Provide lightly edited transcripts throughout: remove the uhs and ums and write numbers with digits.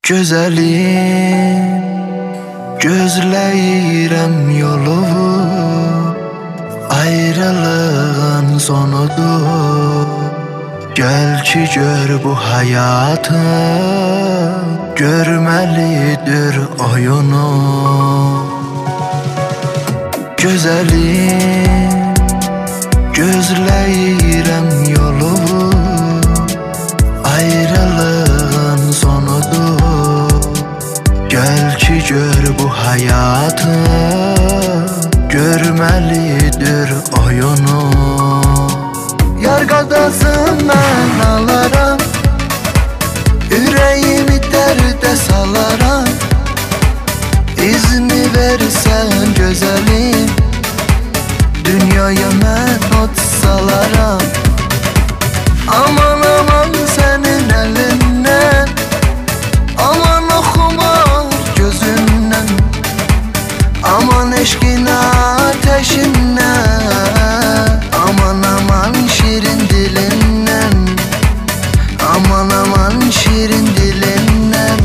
Gözəlim, gözləyirəm yolumu, ayrılığın sonudur. Gəl ki gör bu həyatın görməlidir oyunu. Gözəlim, gözləyirəm yolumu, ayrılığın sonudur. Gəl ki gör bu həyatın görməlidir oyunu. Yar qadasın mən alaram, ürəyimi dərdə salaram. İzni versən gözəlim, dünyaya mən ot salaram. Aman aman sənin əlindən, aman oxumar gözündən, aman eşqin ateşindən, aman aman şirin dilindən, aman aman şirin dilindən.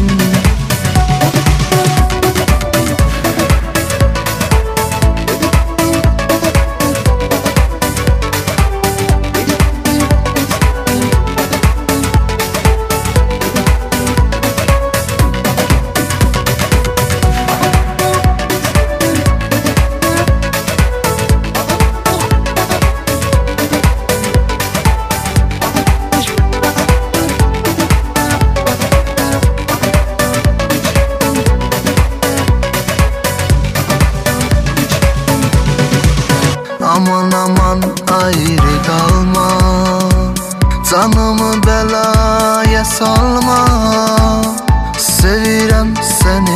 Aman aman ayrı kalma, canımı belaya salma. Sevirəm səni